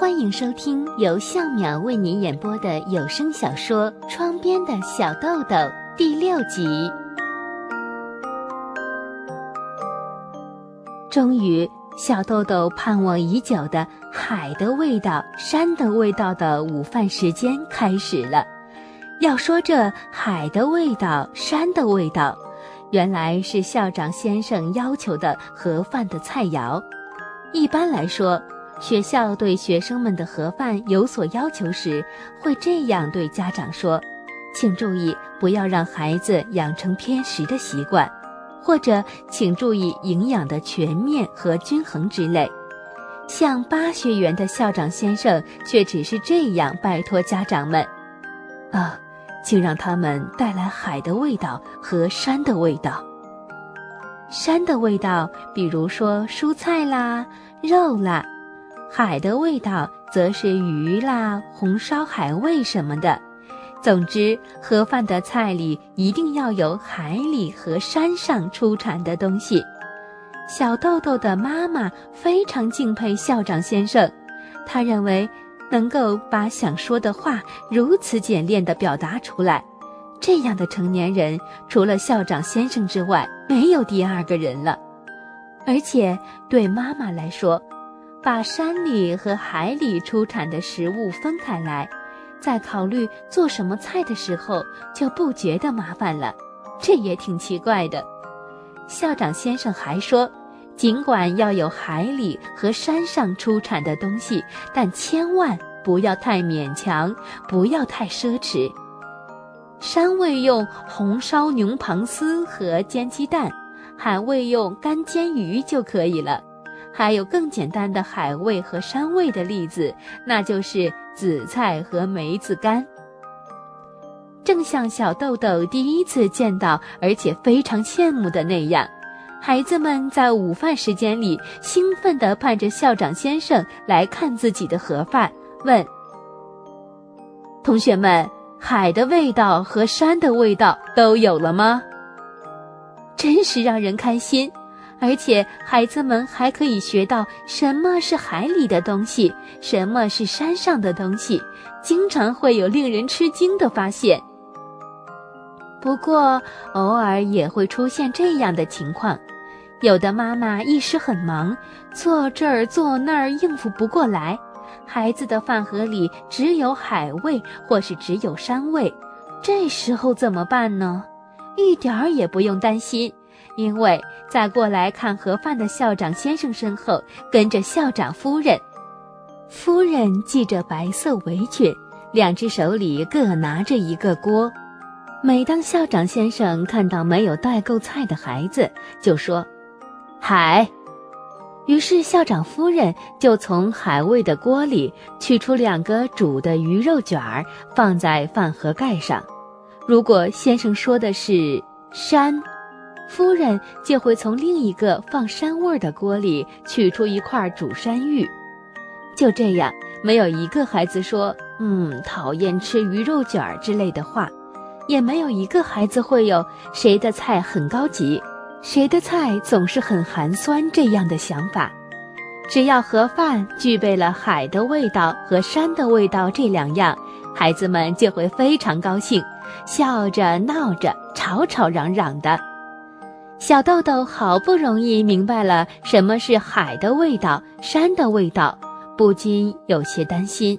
欢迎收听由向淼为您演播的有声小说《窗边的小豆豆》第6集。终于，小豆豆盼望已久的海的味道、山的味道的午饭时间开始了。要说这海的味道、山的味道，原来是校长先生要求的盒饭的菜肴。一般来说，学校对学生们的盒饭有所要求时，会这样对家长说：请注意不要让孩子养成偏食的习惯，或者请注意营养的全面和均衡之类。像8学园的校长先生却只是这样拜托家长们：请让他们带来海的味道和山的味道。山的味道，比如说蔬菜啦、肉啦；海的味道则是鱼啦、红烧海味什么的。总之，盒饭的菜里一定要有海里和山上出产的东西。小豆豆的妈妈非常敬佩校长先生，她认为能够把想说的话如此简练地表达出来，这样的成年人除了校长先生之外，没有第二个人了。而且对妈妈来说，把山里和海里出产的食物分开来，在考虑做什么菜的时候就不觉得麻烦了，这也挺奇怪的。校长先生还说，尽管要有海里和山上出产的东西，但千万不要太勉强，不要太奢侈。山味用红烧牛蒡丝和煎鸡蛋，海味用干煎鱼就可以了。还有更简单的海味和山味的例子，那就是紫菜和梅子干。正像小豆豆第一次见到而且非常羡慕的那样，孩子们在午饭时间里兴奋地盼着校长先生来看自己的盒饭，问：同学们，海的味道和山的味道都有了吗？真是让人开心。而且孩子们还可以学到什么是海里的东西，什么是山上的东西，经常会有令人吃惊的发现。不过偶尔也会出现这样的情况，有的妈妈一时很忙，做这儿做那儿应付不过来，孩子的饭盒里只有海味或是只有山味，这时候怎么办呢？一点儿也不用担心，因为在过来看盒饭的校长先生身后跟着校长夫人。夫人系着白色围裙，2只手里各拿着一个锅。每当校长先生看到没有带够菜的孩子，就说：海。于是校长夫人就从海味的锅里取出2个煮的鱼肉卷儿，放在饭盒盖上。如果先生说的是山，夫人就会从另一个放山味的锅里取出一块煮山芋。就这样，没有一个孩子说讨厌吃鱼肉卷之类的话，也没有一个孩子会有谁的菜很高级，谁的菜总是很寒酸这样的想法。只要盒饭具备了海的味道和山的味道这2样，孩子们就会非常高兴，笑着闹着，吵吵嚷嚷的。小豆豆好不容易明白了什么是海的味道、山的味道，不禁有些担心。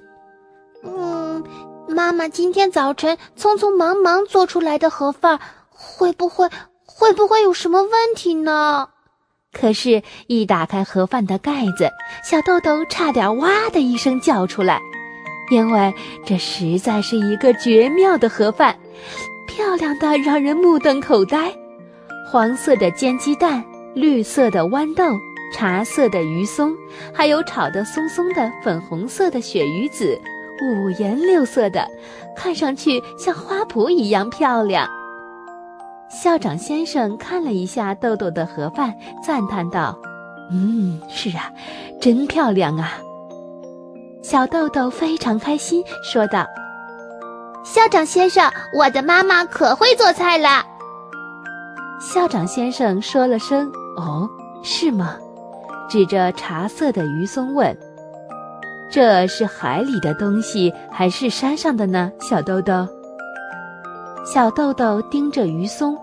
妈妈今天早晨匆匆忙忙做出来的盒饭，会不会有什么问题呢？ 可是，一打开盒饭的盖子，小豆豆差点哇的一声叫出来，因为这实在是一个绝妙的盒饭，漂亮的让人目瞪口呆。黄色的煎鸡蛋，绿色的豌豆，茶色的鱼松，还有炒得松松的粉红色的鳕鱼子，五颜六色的，看上去像花圃一样漂亮。校长先生看了一下豆豆的盒饭，赞叹道：是啊，真漂亮啊。小豆豆非常开心，说道： 校长先生，我的妈妈可会做菜了。 校长先生说了声“哦，是吗？”指着茶色的鱼松问： 这是海里的东西还是山上的呢？小豆豆。小豆豆盯着鱼松，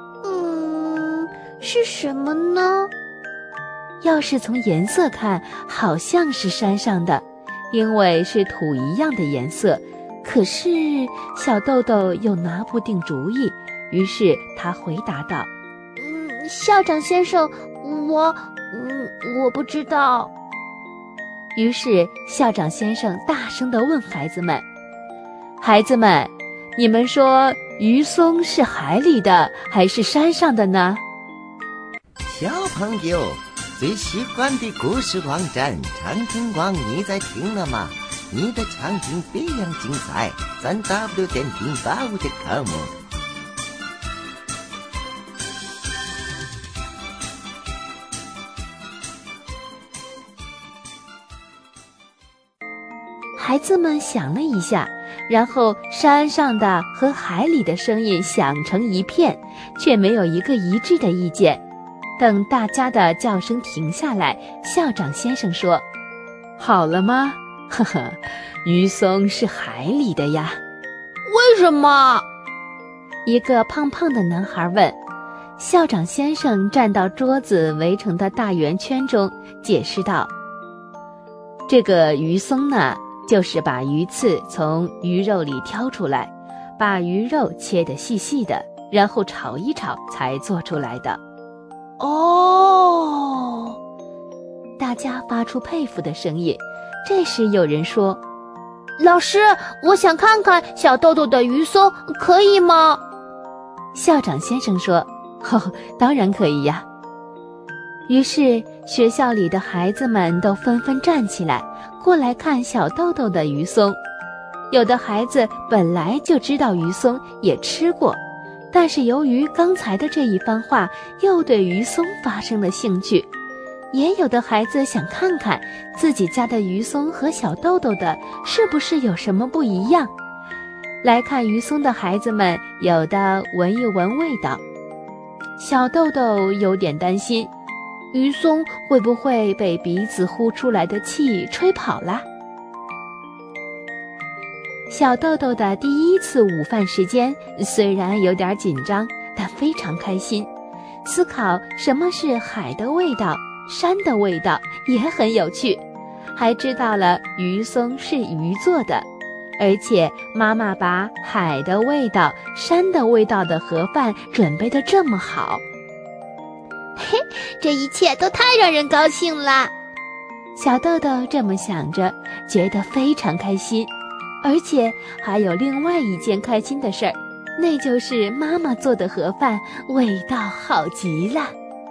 是什么呢？ 要是从颜色看，好像是山上的，因为是土一样的颜色。可是小豆豆又拿不定主意，于是他回答道： 校长先生，我不知道。 于是校长先生大声地问孩子们：孩子们，你们说鱼松是海里的还是山上的呢？ 小朋友，最喜欢的故事网站畅听网你在听了吗？你的畅听非常精彩，3w 点听85.com。 孩子们想了一下，然后山上的和海里的声音响成一片，却没有一个一致的意见。等大家的叫声停下来，校长先生说：好了吗？呵呵，鱼松是海里的呀。 为什么？ 一个胖胖的男孩问。校长先生站到桌子围成的大圆圈中，解释道：这个鱼松呢，就是把鱼刺从鱼肉里挑出来，把鱼肉切得细细的，然后炒一炒才做出来的。 哦， 大家发出佩服的声音。这时有人说： 老师，我想看看小豆豆的鱼松，可以吗？ 校长先生说：当然可以呀。于是学校里的孩子们都纷纷站起来，过来看小豆豆的鱼松。有的孩子本来就知道鱼松，也吃过，但是由于刚才的这一番话，又对鱼松发生了兴趣。也有的孩子想看看自己家的鱼松和小豆豆的是不是有什么不一样。来看鱼松的孩子们，有的闻一闻味道。小豆豆有点担心，鱼松会不会被鼻子呼出来的气吹跑了？小豆豆的第一次午饭时间虽然有点紧张，但非常开心。思考什么是海的味道，山的味道也很有趣，还知道了鱼松是鱼做的，而且妈妈把海的味道、山的味道的盒饭准备得这么好。 嘿，这一切都太让人高兴了。 小豆豆这么想着，觉得非常开心。而且还有另外一件开心的事儿，那就是妈妈做的盒饭味道好极了。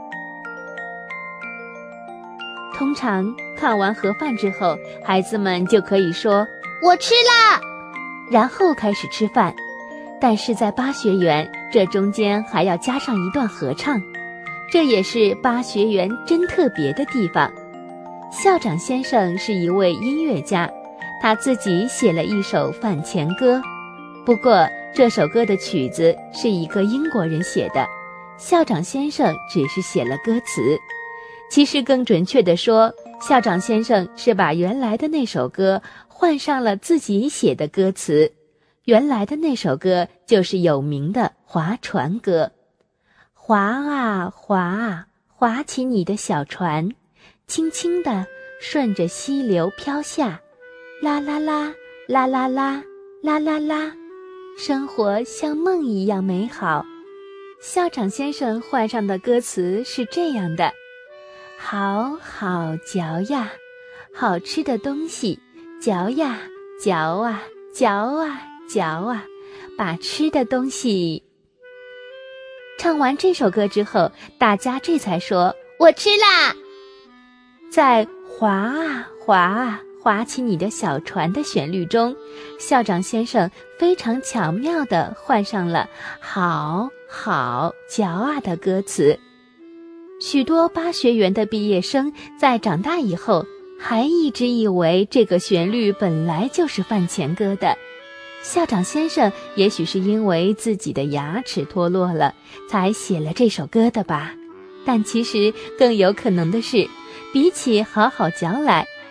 通常看完盒饭之后，孩子们就可以说我吃啦， 然后开始吃饭。但是在巴学园，这中间还要加上一段合唱，这也是巴学园真特别的地方。校长先生是一位音乐家，他自己写了一首饭前歌，不过这首歌的曲子是一个英国人写的，校长先生只是写了歌词。其实更准确地说，校长先生是把原来的那首歌换上了自己写的歌词。原来的那首歌就是有名的划船歌。划啊划啊，划起你的小船，轻轻地顺着溪流飘下，啦啦啦，啦啦啦，啦啦啦，生活像梦一样美好。校长先生换上的歌词是这样的：好好嚼呀，好吃的东西嚼呀嚼啊嚼啊嚼啊，把吃的东西。唱完这首歌之后，大家这才说我吃啦。 在划啊划啊，划起你的小船的旋律中，校长先生非常巧妙地换上了好好嚼啊的歌词。许多巴学园的毕业生在长大以后还一直以为这个旋律本来就是饭前歌的。校长先生也许是因为自己的牙齿脱落了才写了这首歌的吧，但其实更有可能的是，比起好好嚼来，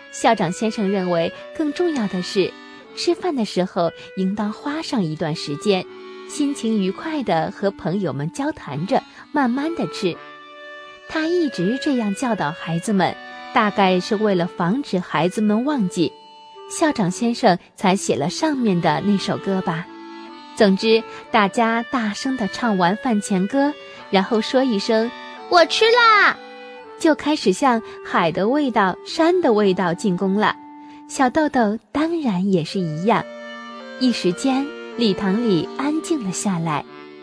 校长先生认为更重要的是，吃饭的时候应当花上一段时间，心情愉快地和朋友们交谈着，慢慢地吃。他一直这样教导孩子们，大概是为了防止孩子们忘记，校长先生才写了上面的那首歌吧。总之，大家大声地唱完饭前歌，然后说一声我吃啦， 就开始向海的味道、山的味道进攻了。小豆豆当然也是一样。一时间，礼堂里安静了下来。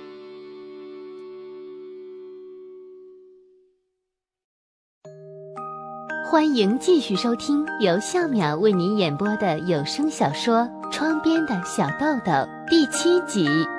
欢迎继续收听由笑淼为您演播的有声小说《窗边的小豆豆》第7集。